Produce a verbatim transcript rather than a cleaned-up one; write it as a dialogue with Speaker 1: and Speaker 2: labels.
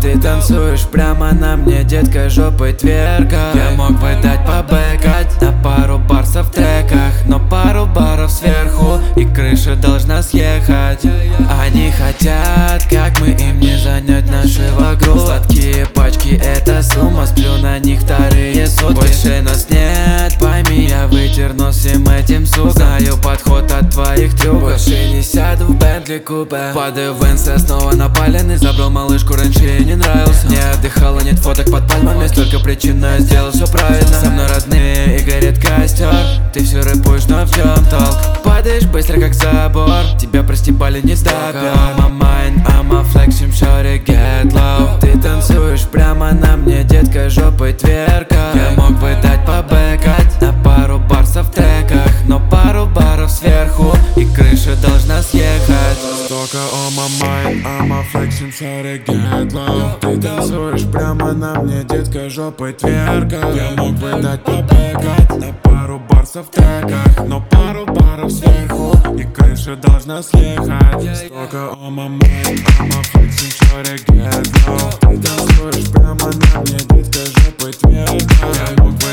Speaker 1: Ты танцуешь прямо на мне, детка, жопой тверка. Я мог бы дать побэкать на пару барсов в треках, но пару баров сверху и крыша должна съехать. Они хотят, как мы им не занять наши вокруг. Сладкие пачки, это сумма, сплю на них вторые сутки. Больше нас нет, пойми, я вытер нос всем этим сука. Знаю подход от твоих трюков, больше не сяду в Бентли купе. Падаю в Энсе, снова напаленный. Забрал малышку, раньше ей не нравился. Не отдыхала, нет фоток под пальмами. Столько причин, но я сделал все правильно. Со мной родные и горит костер. Ты все рэпуешь, но в чем толк? Падаешь быстро, как забор. Тебя простебали, не сдобер. I'm a mine, I'm a flexing, shorty, get low. Ты танцуешь прямо на мне, детка, жопой тверка. Я мог бы дать побэкать на пару барсов в треках, но пару баров сверху и крыша должна съехать.
Speaker 2: Только on my mind, I'm a flexing, shorty, get low. Ты танцуешь прямо на мне, детка, жопой тверка. Я мог бы дать побэкать на пару барсов в треках, но пару баров сверху и крыша должна съехать. Только on my mind, I'm a flexing, shorty, get low. Ты танцуешь прямо на мне, детка, жопой тверка. Я мог бы